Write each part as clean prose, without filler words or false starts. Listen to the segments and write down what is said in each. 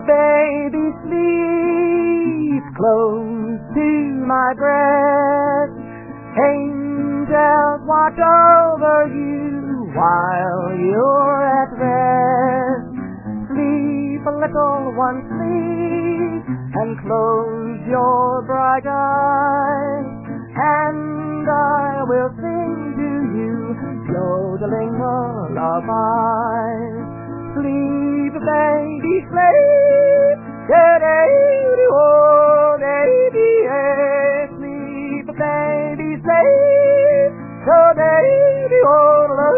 baby, sleep close to my breast. Angels watch over you while you're at rest. Sleep, little one, sleep, and close your bright eyes, and I will sing to you yodeling lullabies. Sleep, baby, sleep, oh, baby, sleep, baby, sleep, oh, baby, oh,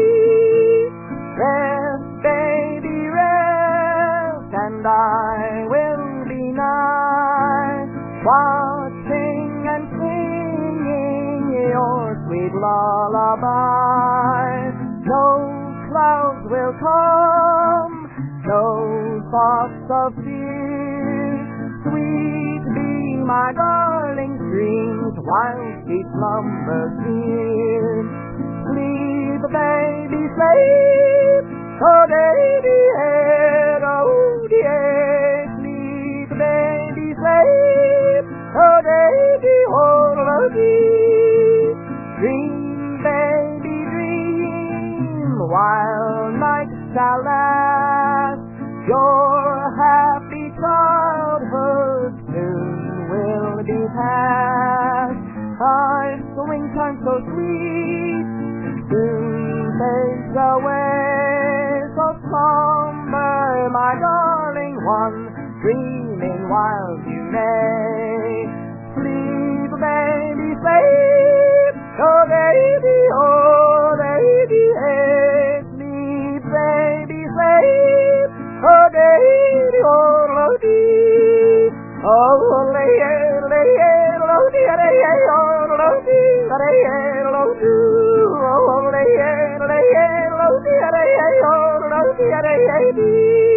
rest, baby, rest, and I will be nigh, watching and singing your sweet lullaby. No clouds will come, no thoughts of fear. Sweet be my darling dreams while sweet slumbers near. Sleep, baby, sleep, oh baby, head, oh dear. Sleep, baby, sleep, oh baby, oh dear. Dream, baby, dream, while night shall last. Your happy childhood soon will be past. Our springtime so sweet soon fades away. So slumber, my darling one, dreaming while you may. Sleep, baby, sleep, oh baby, hey. Sleep, baby, sleep, oh baby, oh dee. Oh, lay, oh dear, oh dee, oh do. Oh, lay, oh dear, oh dee.